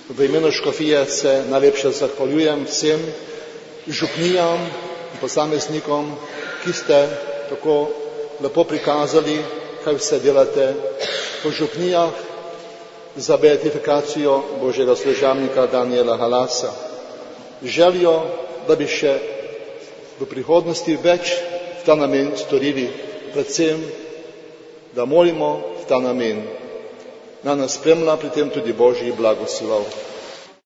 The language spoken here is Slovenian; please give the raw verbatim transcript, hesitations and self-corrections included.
V imenu škofije se najlepše zahvaljujem vsem župnijam in posameznikom, ki ste tako lepo prikazali, kaj vse delate po župnijah za beatifikacijo Božjega služabnika Danijela Halasa. Želijo, da bi še v prihodnosti več v ta namen storili, predvsem, da molimo v ta namen. Naj nas spremlja pri tem tudi Božji blagoslov.